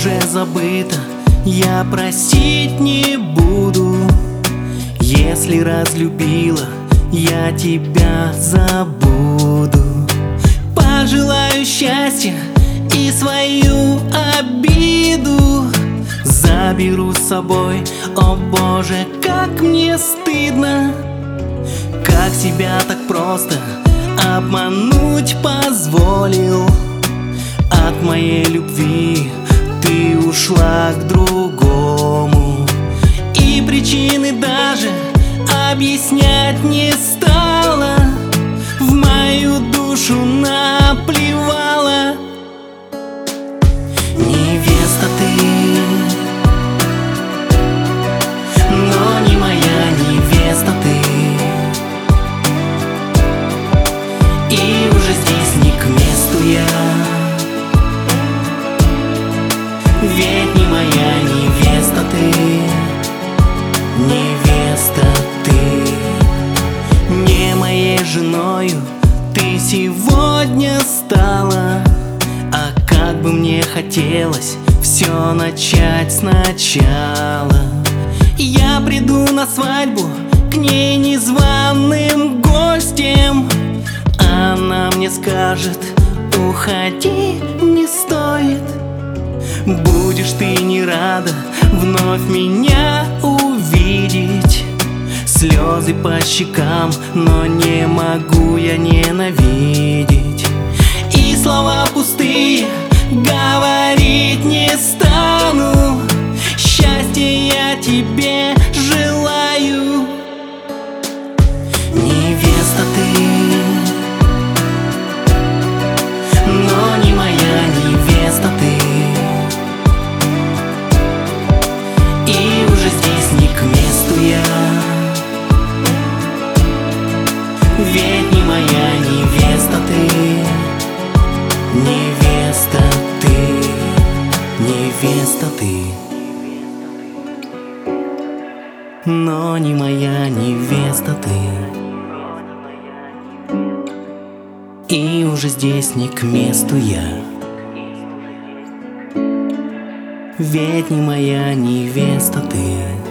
уже забыто, я простить не буду. Если разлюбила, я тебя забуду. Пожелаю счастья и свою обиду заберу с собой. О Боже, как мне стыдно, как себя так просто обмануть позволил. От моей любви ты ушла к другому, и причины даже объяснять не стала. В мою душу наплевала. Невеста ты, но не моя невеста ты. И уже здесь не к месту я, ведь не моя невеста ты. Невеста ты, не моей женою ты сегодня стала. А как бы мне хотелось все начать сначала. Я приду на свадьбу к ней незваным гостем. Она мне скажет: уходи, не стоит. Будешь ты не рада вновь меня увидеть. Слезы по щекам, но не могу я ненавидеть. И слова пустые говорить не стану. Счастья я тебе желаю. Невеста ты, но не моя невеста ты. И уже здесь не к месту я, ведь не моя невеста ты. Невеста ты, невеста ты, но не моя невеста ты. И уже здесь не к месту я, ведь не моя невеста ты.